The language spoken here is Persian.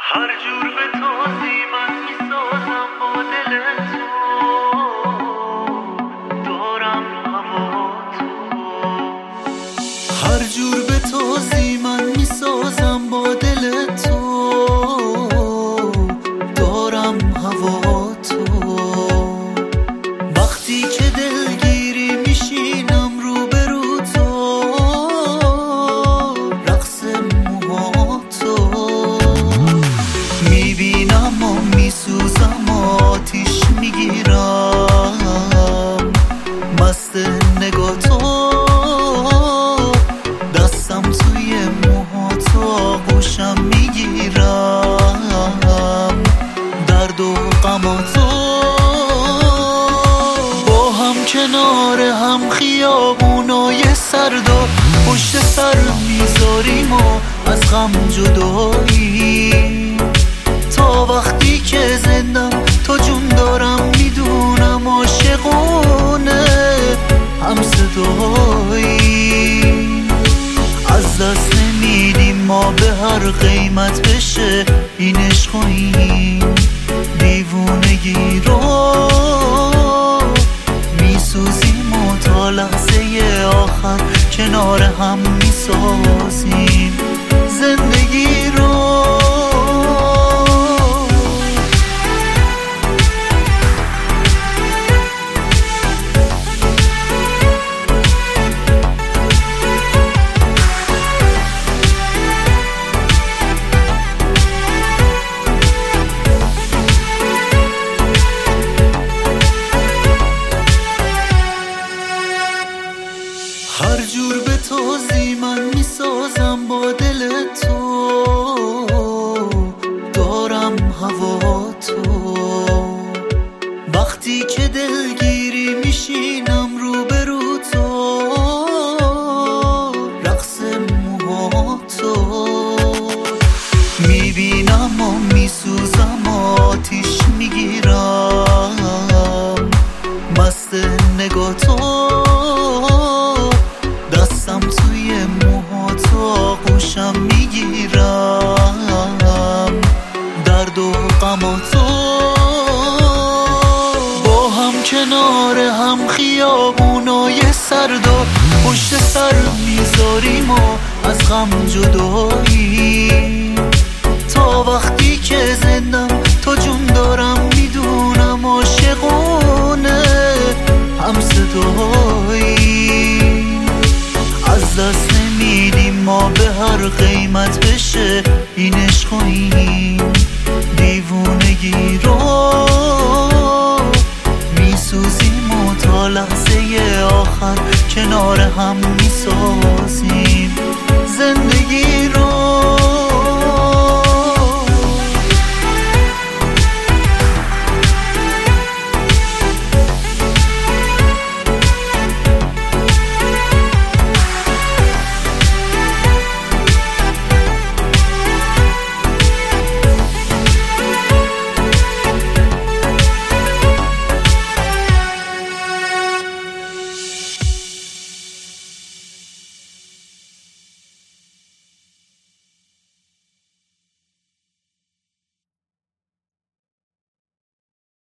هر جور به تازی من میسازم با دل تو، دارم هوا تو. هر جور به تازی من میسازم با دل تو، دارم هوا تو. وقتی که دلگیری میشینم روبرو تو، رقص موها تو. میبینم و میسوزم و آتیش میگیرم، مست نگاه تو. دستم توی موها تو، آغوشم میگیرم، درد و غم تو. با هم کنار هم خیابونای سرد و پشت سر میذاریم و از غم جدایی. تا وقتی که زندم تو جون دارم، میدونم عاشقونه هم صدایی. از دست نمیدیم ما به هر قیمت بشه این عشق و این دیوونگی رو. میسوزیم و تا لحظه آخر کنار هم میسازیم زندگی رو. هر جور به تازی من میسازم با دل تو، دارم هوا تو. وقتی که دلگیری میشینم روبرو تو، رقص موها تو. میبینم و میسوزم و آتیش میگیرم، مست نگاه تو. دستم توی موها تو، آغوشم میگیرم، درد و غم تو. با هم کنار هم خیابونای سرد و پشت سر میذاریم و از غم جدایی. تا وقتی که زندم تو جون دارم، میدونم عاشقونه هم صدایی. از دست نمیدیم ما به هر قیمت بشه این عشق و این دیوونگی رو. میسوزیم و تا لحظه آخر کنار هم